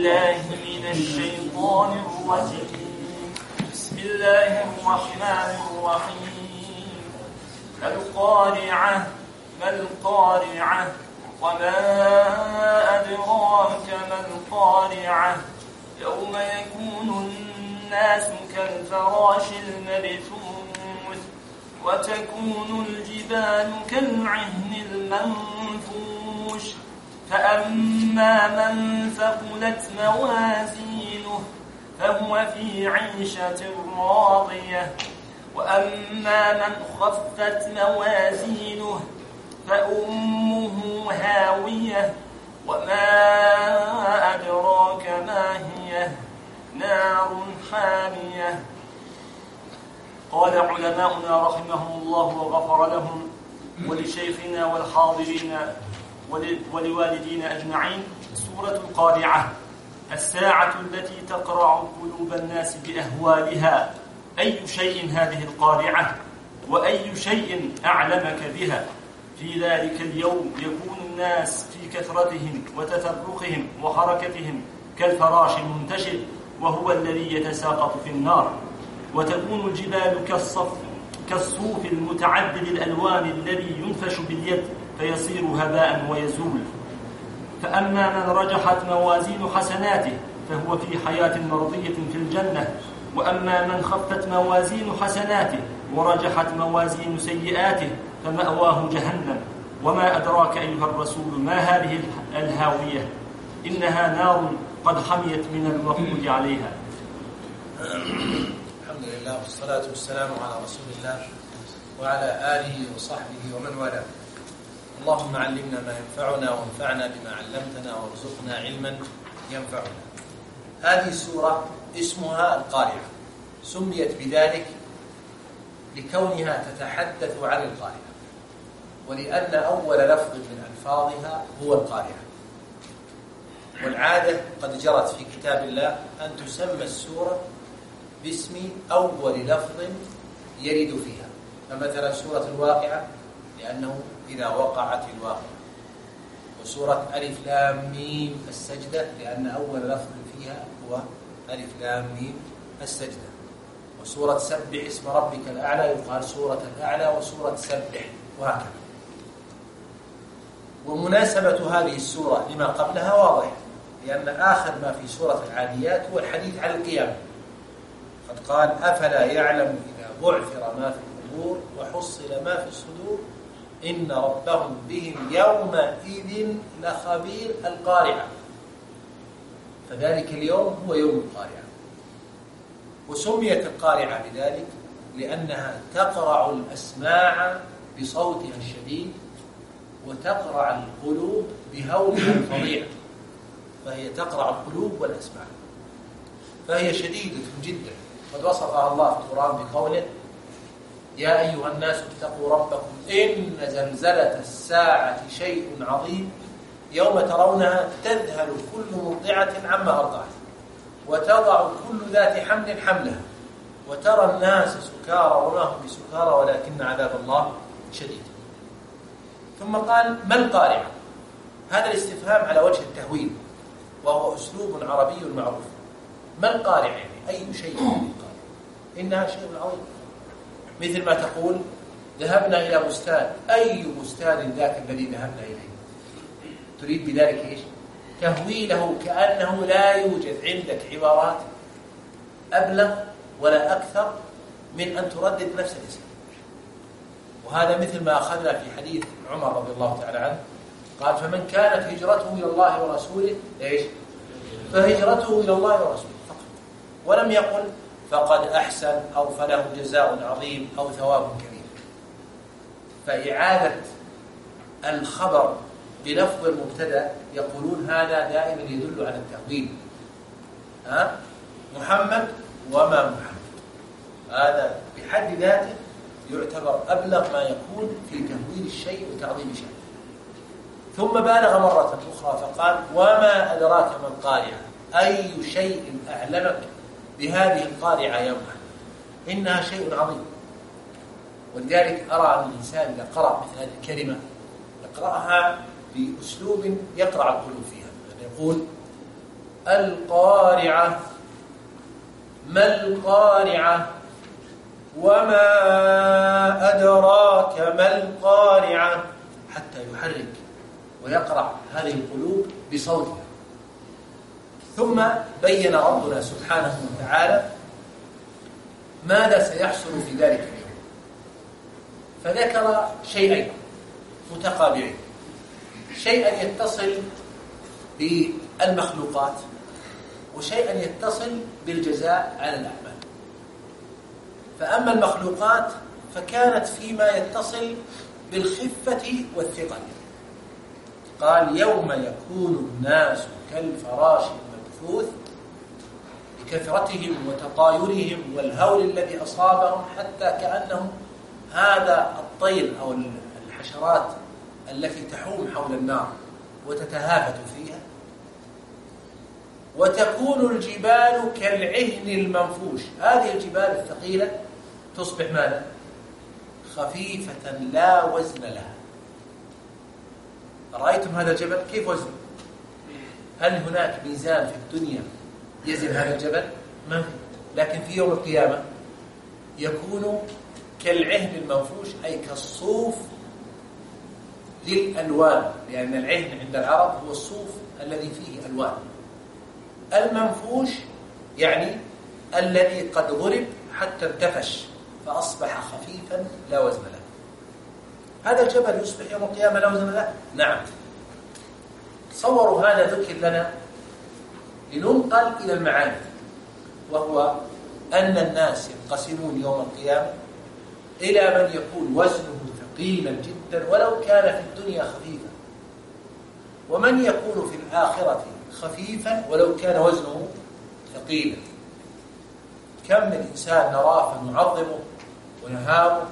بالله من الشيطان الرجيم. بسم الله الرحمن الرحيم. القارعة ما القارعة وما أدراك ما القارعة يوم يكون الناس كالفراش المبثوث وتكون الجبال كالعهن المنفوش فأما من ثقلت موازينه فهو في عيشة راضية وأما من خفت موازينه فأمه هاوية وما أدراك ما هي نار حامية. قال علماؤنا رحمهم الله وغفر لهم ولشيخنا والحاضرين ولوالدين أجمعين: سورة القارعة، الساعة التي تقرع قلوب الناس بأهوالها. أي شيء هذه القارعة؟ وأي شيء أعلمك بها؟ في ذلك اليوم يكون الناس في كثرتهم وتفرقهم وحركتهم كالفراش المنتشر وهو الذي يتساقط في النار، وتكون الجبال كالصوف المتعدد الألوان الذي ينفش باليد فيصير هباء ويزول. فأما من رجحت موازين حسناته فهو في حياة مرضية في الجنة، وأما من خفت موازين حسناته ورجحت موازين سيئاته فمأواه جهنم. وما أدراك أيها الرسول ما هذه الهاوية؟ إنها نار قد حميت من الوقود عليها. الحمد لله والصلاة والسلام على رسول الله وعلى آله وصحبه ومن والاه. اللهم علمنا ما ينفعنا وانفعنا بما علمتنا وارزقنا علما ينفعنا. هذه السورة اسمها القارعة، سميت بذلك لكونها تتحدث عن القارعة، ولأن أول لفظ من ألفاظها هو القارعة. والعادة قد جرت في كتاب الله أن تسمى السورة باسم أول لفظ يرد فيها، فمثلا سورة الواقعة لأنه إذا وقعت الواقعة، وسورة ألف لام ميم السجدة لأن أول لفظ فيها هو ألف لام ميم السجدة، وسورة سبح اسم ربك الأعلى يقال سورة الأعلى وسورة سبح، وهكذا. ومناسبة هذه السورة لما قبلها واضح، لأن آخر ما في سورة العاديات هو الحديث عن القيامة. قد قال: أفلا يعلم إذا بعثر ما في القبور وحصل ما في الصدور إن ربهم بهم يومئذ لخبير. القارعة، فذلك اليوم هو يوم القارعة. وسميت القارعة بذلك لأنها تقرع الأسماع بصوتها الشديد وتقرع القلوب بهولها الفظيع، فهي تقرع القلوب والأسماع، فهي شديدة جدا. قد وصفها الله في القرآن بقوله: يا أيها الناس اتقوا ربكم إن زلزلة الساعة شيء عظيم يوم ترونها تذهل كل مرضعة عما أرضعت وتضع كل ذات حمل حملها وترى الناس سكارى وما هم بسكارى ولكن عذاب الله شديد. ثم قال: ما القارعة؟ هذا الاستفهام على وجه التهويل، وهو أسلوب عربي معروف. ما القارعة؟ يعني أي شيء القارعة؟ إنها شيء عظيم، مثل ما تقول: ذهبنا إلى بستان. أي بستان ذاك الذي ذهبنا إليه؟ تريد بذلك إيش؟ تهويله، كأنه لا يوجد عندك عبارات أبلغ ولا أكثر من أن تردد نفس الاسم. وهذا مثل ما أخذنا في حديث عمر رضي الله تعالى عنه، قال: فمن كانت هجرته إلى الله ورسوله إيش؟ فهجرته إلى الله ورسوله فقط، ولم يقل فقد أحسن أو فله جزاء عظيم أو ثواب كبير. فإعادة الخبر بلفظ المبتدأ يقولون هذا دائما يدل على التأويل. محمد وما محمد، هذا بحد ذاته يعتبر أبلغ ما يكون في تهويل الشيء وتعظيم شيء. ثم بالغ مرة أخرى فقال: وما أدراك ما القارعة؟ أي شيء أعلمك بهذه القارعة يومها؟ إنها شيء عظيم. ولذلك أرى أن الإنسان إذا قرأ مثل هذه الكلمة يقرأها بأسلوب يقرع القلوب فيها، يعني يقول: القارعة ما القارعة وما أدراك ما القارعة، حتى يحرك ويقرع هذه القلوب بصوتها. ثم بين ربنا سبحانه وتعالى ماذا سيحصل في ذلك اليوم، فذكر شيئين متقابلين، شيئا يتصل بالمخلوقات وشيئا يتصل بالجزاء على الأعمال. فأما المخلوقات فكانت فيما يتصل بالخفة والثقل، قال يوم يكون الناس كالفراش المبثوث، بكثرتهم وتطايرهم والهول الذي أصابهم، حتى كأنهم هذا الطير أو الحشرات التي تحوم حول النار وتتهافت فيها. وتكون الجبال كالعهن المنفوش، هذه الجبال الثقيلة تصبح ماذا؟ خفيفة لا وزن لها. رأيتم هذا الجبل كيف وزنه؟ هل هناك ميزان في الدنيا يزن هذا الجبل؟ ما في. لكن في يوم القيامة يكون كالعهن المنفوش، أي كالصوف للألوان، لأن العهن عند العرب هو الصوف الذي فيه ألوان. المنفوش يعني الذي قد ضرب حتى انتفش فأصبح خفيفا لا وزن له. هذا الجبل يصبح يوم القيامة لا وزن له؟ نعم. تصوروا هذا ذكر لنا لننقل إلى المعاني، وهو أن الناس ينقسمون يوم القيامة إلى من يكون وزنه ثقيلا جدا ولو كان في الدنيا خفيفا، ومن يكون في الآخرة خفيفا ولو كان وزنه ثقيلا. كم من إنسان نراه فنعظمه ونهابه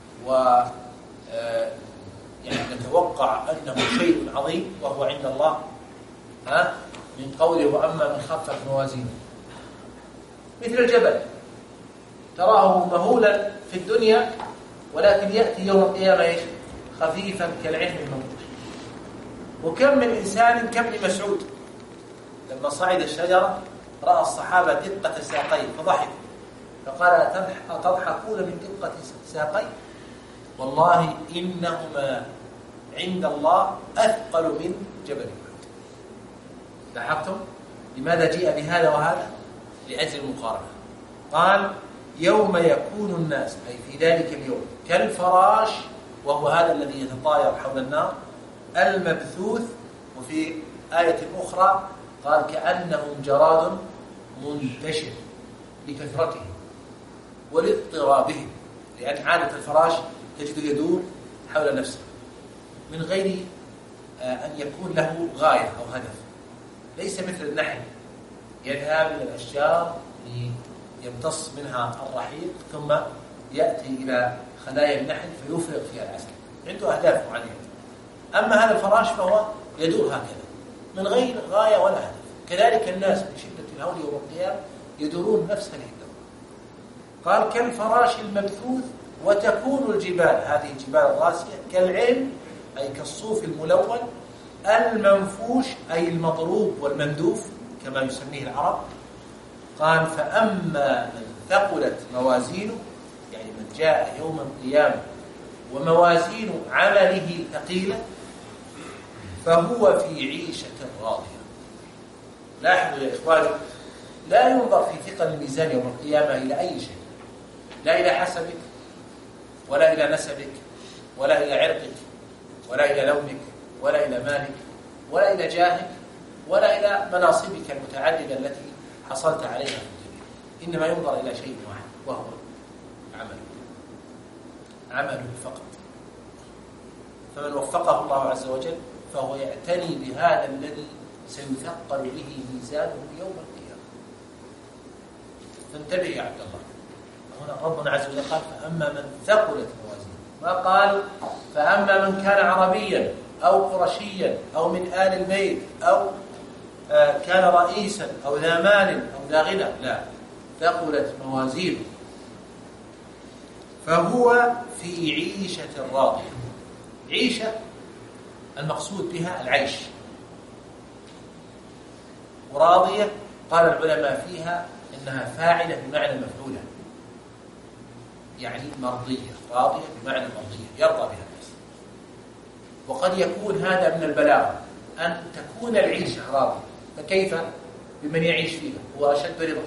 يعني نتوقع أنه شيء عظيم وهو عند الله، من قوله وأما من خفت موازينه، مثل الجبل تراه مهولا في الدنيا ولكن يأتي يوم القيامة خفيفا كالعهن المنفوش. وكم من إنسان كابن مسعود لما صعد الشجرة رأى الصحابة دقة ساقيه فضحك، فقال أتضحكون من دقة ساقيه؟ والله إنهما عند الله أثقل من جبل أحد. لاحظتم لماذا جاء بهذا وهذا؟ لأجل المقارنة. قال يوم يكون الناس، أي في ذلك اليوم، كالفراش، وهو هذا الذي يتطاير حول النار، المبثوث. وفي آية أخرى قال كأنهم جراد منتشر لكثرتهم ولاضطرابهم، لأن عادة الفراش تجد يدور حول نفسه من غير أن يكون له غاية أو هدف، ليس مثل النحل يذهب إلى الأشجار ليمتص منها الرحيق ثم يأتي إلى خلايا النحل فيفرغ فيها العسل، عنده أهداف معينة. أما هذا الفراش فهو يدور هكذا من غير غاية ولا هدف. كذلك الناس من شدة الهول يوم القيامة يدورون نفس هذه الدورة. قال كالفراش المبثوث. وتكون الجبال، هذه الجبال الراسية، كالعهن أي كالصوف الملون، المنفوش أي المضروب والمندوف كما يسميه العرب. قال فأما من ثقلت موازينه، يعني من جاء يوم القيامة وموازين عمله ثقيلة، فهو في عيشة راضية. لاحظوا يا إخواني، لا ينظر في ثقل الميزان يوم القيامة إلى أي شيء، لا إلى حسبك ولا إلى نسبك ولا إلى عرقك ولا إلى لونك ولا إلى مالك ولا إلى جاهك ولا إلى مناصبك المتعددة التي حصلت عليها في الدنيا، إنما ينظر إلى شيء واحد وهو عمله فقط. فمن وفقه الله عز وجل فهو يعتني بهذا الذي سيثقل به ميزانه يوم القيامة. فانتبه يا عبد الله، هنا ربنا عز وجل قال فأما من ثقلت موازينه، ما قال فأما من كان عربيا أو قرشيا أو من آل البيت أو كان رئيسا أو ذا مال أو ذا غنى، لا، ثقلت موازينه فهو في عيشة راضية. عيشة المقصود بها العيش، وراضية، قال العلماء فيها إنها فاعلة بمعنى مفعولة، يعني مرضية. راضية بمعنى مرضية، يرضى بها الناس. وقد يكون هذا من البلاغة، أن تكون العيشة راضية، فكيف بمن يعيش فيها؟ هو أشد رضا.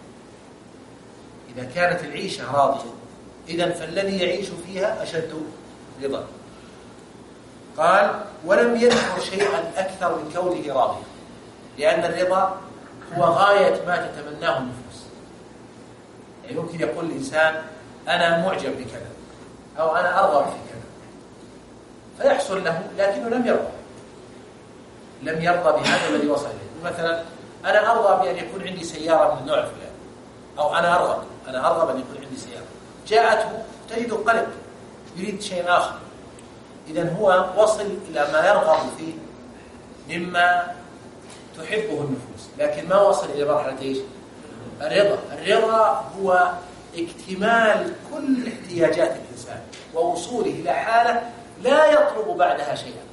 إذا كانت العيشة راضية إذن فالذي يعيش فيها أشد رضا. قال ولم يذكر شيئا أكثر من كونه راضيا، لأن الرضا هو غاية ما تتمناه النفوس. يعني ممكن يقول الإنسان أنا معجب بكذا أو أنا أرغب في كذا فيحصل له، لكنه لم يرضى بهذا الذي وصل إليه. مثلا أنا أرغب بأن يكون عندي سيارة من النوع الفلاني، أو أنا أرغب أن يكون عندي سيارة، جاءته تجد قلب يريد شيء آخر. إذن هو وصل إلى ما يرغب فيه مما تحبه النفوس، لكن ما وصل إلى مرحلة إيش؟ الرضا هو اكتمال كل احتياجات الإنسان ووصوله إلى حالة لا يطلب بعدها شيئا.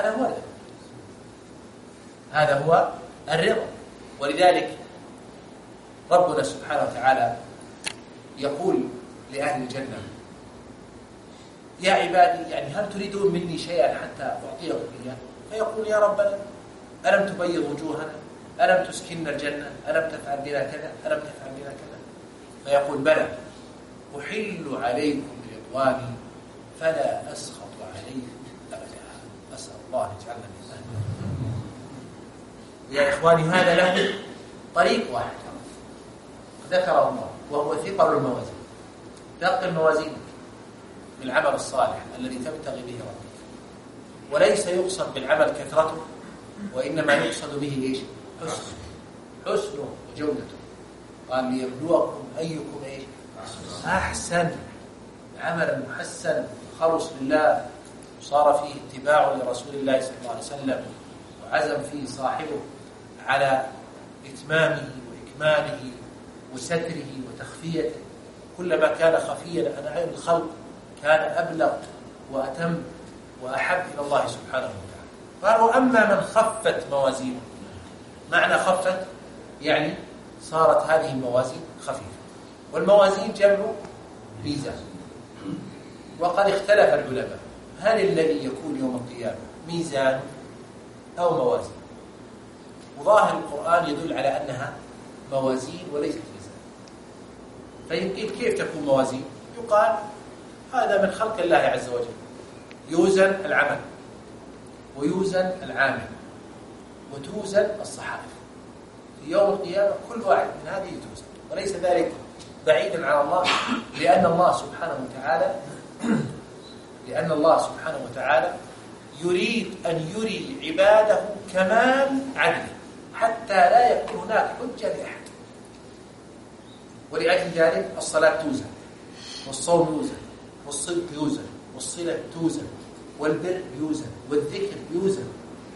هذا هو الرضا. ولذلك ربنا سبحانه وتعالى يقول لأهل الجنة يا عبادي، يعني هل تريدون مني شيئا حتى أعطيكم إياه؟ فيقول يا ربنا ألم تبيض وجوهنا، ألم تسكننا الجنة، ألم تفعل بنا كذا، ألم تفعل بنا كذا؟ فيقول بلى أحل عليكم برضواني فلا أسخط عليكم أبدا. أسأل الله أن يجعلنا من ذلك. يا إخواني هذا له طريق واحد ذكره الله، وهو ثقل الموازين. ثقل الموازين بالعمل الصالح الذي تبتغي به ربك، وليس يقصد بالعمل كثرته، وإنما يقصد به إيش؟ حسنه وجودته. قال ليبلوكم أيكم إيش؟ أحسن عملا محسن خلص لله، وصار فيه اتباع لرسول الله صلى الله عليه وسلم، وعزم فيه صاحبه على إتمامه وإكماله وستره وتخفيته. كلما كان خفيا عن عين الخلق كان أبلغ وأتم وأحب إلى الله سبحانه وتعالى. قال وأما من خفت موازينه، معنى خفت يعني صارت هذه الموازين خفيفة. والموازين جمع ميزان. وقد اختلف العلماء هل الذي يكون يوم القيامة ميزان أو موازين؟ وظاهر القرآن يدل على أنها موازين وليست ميزان. فيمكن كيف تكون موازين؟ يقال هذا من خلق الله عز وجل، يوزن العمل ويوزن العامل وتوزن الصحائف في يوم القيامة، كل واحد من هذه توزن. وليس ذلك بعيدا عن الله، لأن الله سبحانه وتعالى يريد أن يري عباده كمال عدله حتى لا يكون هناك حجة لأحد. ولأجل ذلك الصلاة توزن، والصوم يوزن، والصدق يوزن، والصلة توزن، والبر يوزن، والذكر يوزن،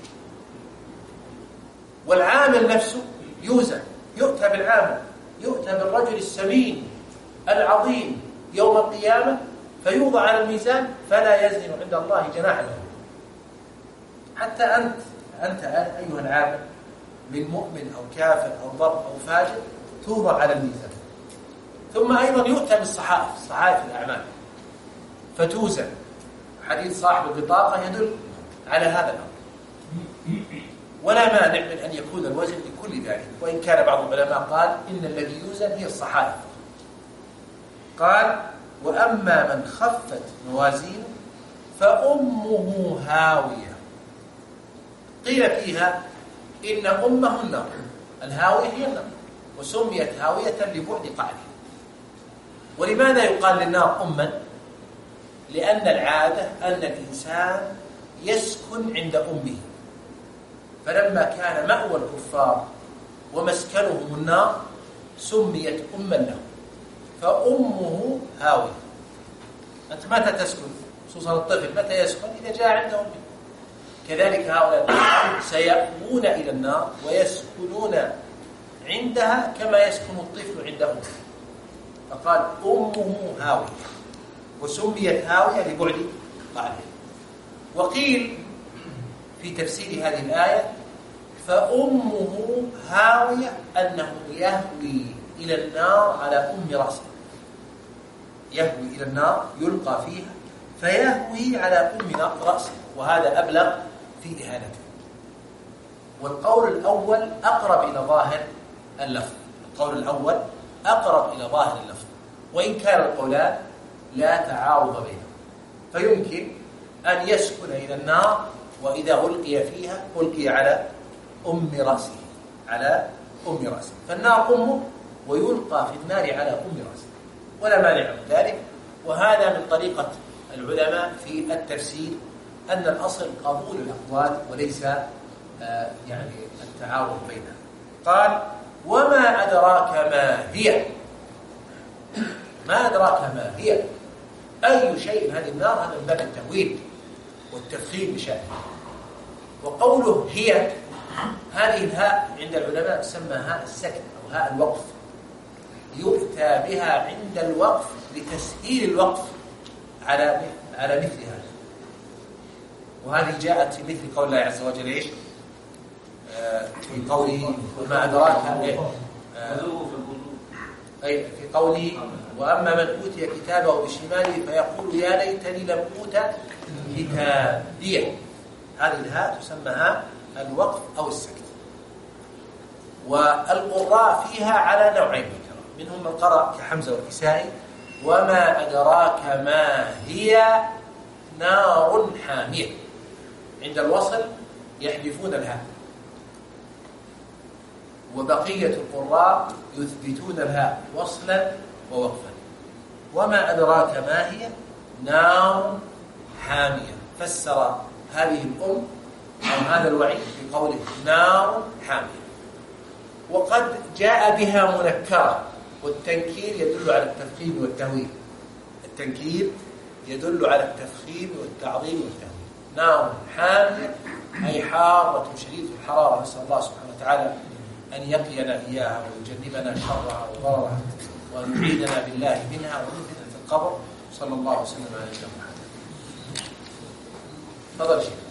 والعامل نفسه يوزن. يؤتى بالعامل، يؤتى بالرجل السمين العظيم يوم القيامة فيوضع على الميزان فلا يزن عند الله جناح بعوضة. حتى أنت أيها العامل من مؤمن أو كافر أو ضر أو فاجر توضع على الميزان. ثم أيضا يؤتى بالصحائف، صحائف الأعمال، فتوزن. حديث صاحب البطاقة يدل على هذا الأمر. ولا مانع من أن يكون الوزن لكل ذلك، وإن كان بعض العلماء قال إن الذي يوزن هي الصحائف. قال وأما من خفت موازينه فأمه هاوية. قيل فيها إن أمه النار، الهاوية هي النار، وسميت هاوية لبعد قعرها. ولماذا يقال للنار أما؟ لأن العادة أن الإنسان يسكن عند أمه، فلما كان مأوى الكفار ومسكنهم النار سميت أما له، فأمه هاوية. أنت متى تسكن؟ خصوصا الطفل متى يسكن؟ إذا جاء عند أمه. كذلك هؤلاء سيأوون إلى النار ويسكنون عندها كما يسكن الطفل عند أمه. فقال أمه هاوية، وسميت هاوية لبعد قعرها. وقيل في تفسير هذه الآية فأمه هاوية أنه يهوي إلى النار على أم رأسه، يهوي إلى النار يلقى فيها فيهوي على أم رأسه، وهذا أبلغ في إهانته. والقول الأول أقرب إلى ظاهر اللفظ، القول الأول أقرب إلى ظاهر اللفظ، وإن كان القولان لا تعارض بينهم، فيمكن أن يسكن إلى النار وإذا ألقي فيها ألقي على أم رأسه، على أم رأسه، فالنار أمه ويلقى في النار على أم رأسه، ولا مانع من ذلك. وهذا من طريقة العلماء في التفسير، أن الأصل قبول الأقوال وليس يعني التعارض بينها. قال: وما أدراك ما هي، ما أدراك ما هي، أي شيء هذه النار، هذا من باب التأويل والتفخيم بشأنه. وقوله هي، هذه الهاء عند العلماء تسمى هاء السكن أو هاء الوقف، يؤتى بها عند الوقف لتسهيل الوقف على مثل هذا. وهذه جاءت في مثل قول الله عز وجل ايش؟ في قوله وما أدراك أي في قوله وأما من أوتي كتابه بشماله فيقول يا ليتني لم أوت كتابيه. هذه الهاء تسمى هاء الوقف أو السكت. والقراء فيها على نوعين منهم من قرأ كحمزة والكسائي وما أدراك ما هي نار حامية، عند الوصل يحذفون الهاء، وبقية القراء يثبتون الهاء وصلا ووقفا. وما أدراك ما هي نار حامية، فسر هذه الأم أو هذا الوعيد في قوله نار حامية. وقد جاء بها منكرة، والتنكير يدل على التفخيم والتهويل، التنكير يدل على التفخيم والتعظيم والتهويل. نار حامية أي حارة شديدة الحرارة، نسأل الله سبحانه وتعالى أن يقينا إياها ويجنبنا شرها وضررها وأن يعيذنا بالله منها ومن فتنة القبر. صلى الله وسلم على نبينا محمد. تفضل شيخ.